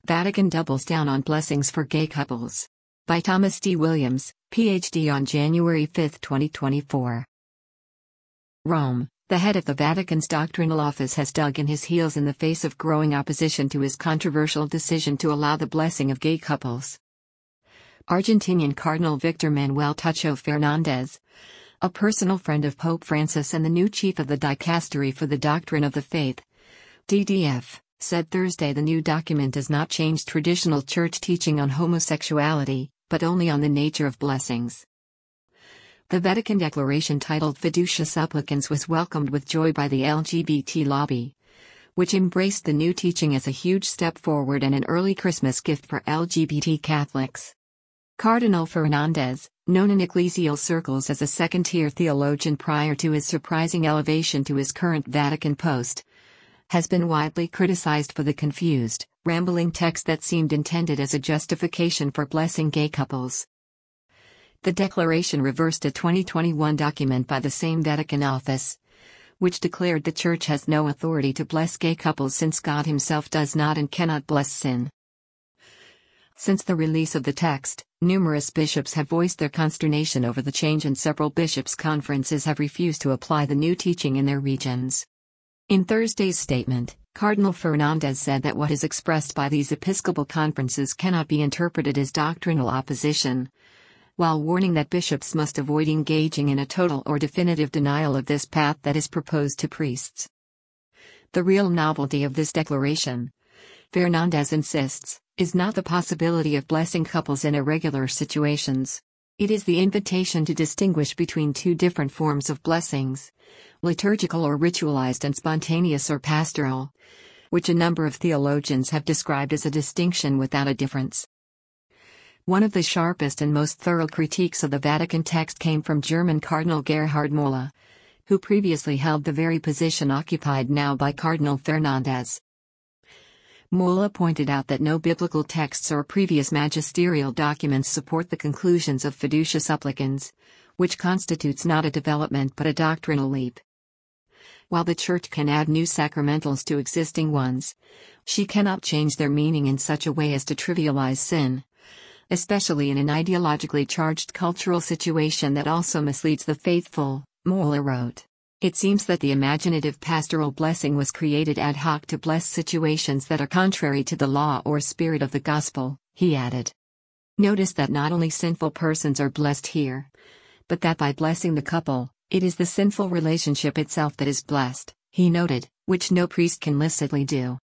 Vatican doubles down on blessings for gay couples. By Thomas D. Williams, Ph.D. on January 5, 2024. Rome, the head of the Vatican's doctrinal office has dug in his heels in the face of growing opposition to his controversial decision to allow the blessing of gay couples. Argentinian Cardinal Victor Manuel Tucho Fernandez, a personal friend of Pope Francis and the new chief of the Dicastery for the Doctrine of the Faith, DDF, said Thursday the new document does not change traditional church teaching on homosexuality, but only on the nature of blessings. The Vatican declaration titled Fiducia Supplicans was welcomed with joy by the LGBT lobby, which embraced the new teaching as a huge step forward and an early Christmas gift for LGBT Catholics. Cardinal Fernandez, known in ecclesial circles as a second-tier theologian prior to his surprising elevation to his current Vatican post, has been widely criticized for the confused, rambling text that seemed intended as a justification for blessing gay couples. The declaration reversed a 2021 document by the same Vatican office, which declared the Church has no authority to bless gay couples since God himself does not and cannot bless sin. Since the release of the text, numerous bishops have voiced their consternation over the change, and several bishops' conferences have refused to apply the new teaching in their regions. In Thursday's statement, Cardinal Fernandez said that what is expressed by these episcopal conferences cannot be interpreted as doctrinal opposition, while warning that bishops must avoid engaging in a total or definitive denial of this path that is proposed to priests. The real novelty of this declaration, Fernandez insists, is not the possibility of blessing couples in irregular situations. It is the invitation to distinguish between two different forms of blessings, liturgical or ritualized and spontaneous or pastoral, which a number of theologians have described as a distinction without a difference. One of the sharpest and most thorough critiques of the Vatican text came from German Cardinal Gerhard Müller, who previously held the very position occupied now by Cardinal Fernandez. Müller pointed out that no biblical texts or previous magisterial documents support the conclusions of Fiducia Supplicans, which constitutes not a development but a doctrinal leap. While the Church can add new sacramentals to existing ones, she cannot change their meaning in such a way as to trivialize sin, especially in an ideologically charged cultural situation that also misleads the faithful, Müller wrote. It seems that the imaginative pastoral blessing was created ad hoc to bless situations that are contrary to the law or spirit of the gospel, he added. Notice that not only sinful persons are blessed here, but that by blessing the couple, it is the sinful relationship itself that is blessed, he noted, which no priest can licitly do.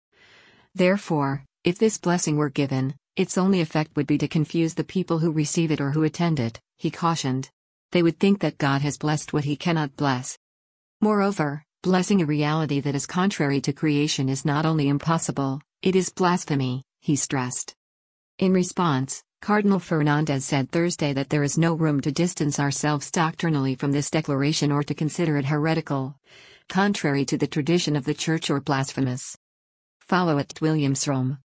Therefore, if this blessing were given, its only effect would be to confuse the people who receive it or who attend it, he cautioned. They would think that God has blessed what he cannot bless. Moreover, blessing a reality that is contrary to creation is not only impossible, it is blasphemy, he stressed. In response, Cardinal Fernandez said Thursday that there is no room to distance ourselves doctrinally from this declaration or to consider it heretical, contrary to the tradition of the Church, or blasphemous. Follow @WilliamsRome.